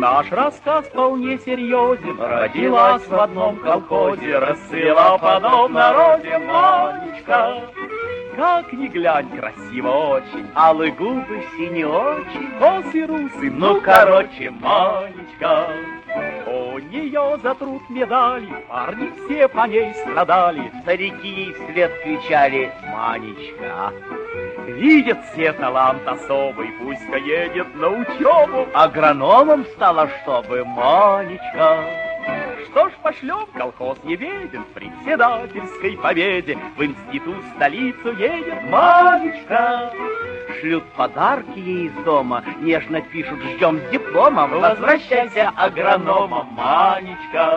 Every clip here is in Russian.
Наш рассказ вполне серьезен. Родилась в одном колхозе, расцвела подобно розе Манечка. Как ни глянь, красиво очень, алые губы, синие очи, косы русы, ну короче, Манечка. У нее за труд медали, парни все по ней страдали, старики ей вслед кричали: Манечка. Видят все талант особый, пусть-ка едет на учебу, агрономом стала, чтобы Манечка. Что ж, пошлем, колхоз не беден, в председательской победе в институт столицу едет Манечка. Шлют подарки ей из дома, нежно пишут: ждем с дипломом, возвращайся агрономом, Манечка.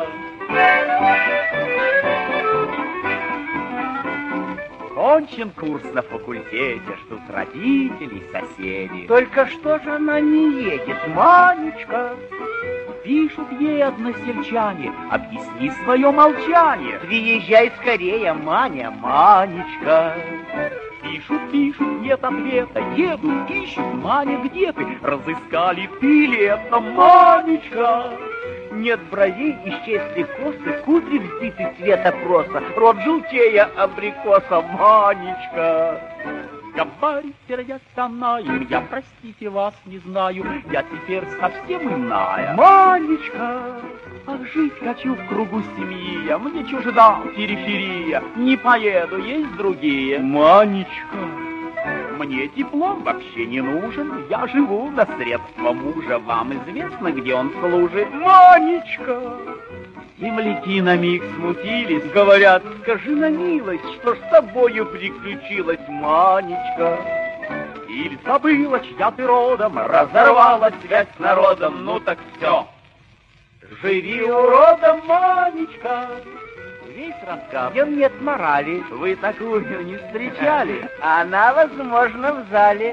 Кончен курс на факультете, ждут родителей, соседи. Только что же она не едет, Манечка? Пишут ей односельчане: объясни свое молчание. Приезжай скорее, Маня, Манечка. Пишут, нет ответа, едут, ищут: Маня, где ты? Разыскали ты лето, Манечка. Нет бровей, исчезли косы, кудри взбиты цвета проса, рот желтея абрикоса, Манечка. Говорит, я знаю, я, простите, вас не знаю, я теперь совсем иная, Манечка. Ах, жить хочу в кругу семьи, я, мне чужда периферия, не поеду, есть другие, Манечка. Мне диплом вообще не нужен, я живу на средства мужа, вам известно, где он служит, Манечка. Земляки на миг смутились, говорят: скажи на милость, что ж с тобою приключилось, Манечка. Или забыла, чья ты родом, разорвала связь с народом, ну так все, живи уродом, Манечка. Весь рассказ, нет морали, вы такую не встречали. Она, возможно, в зале.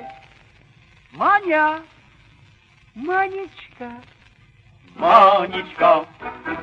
Маня, Манечка, Манечка.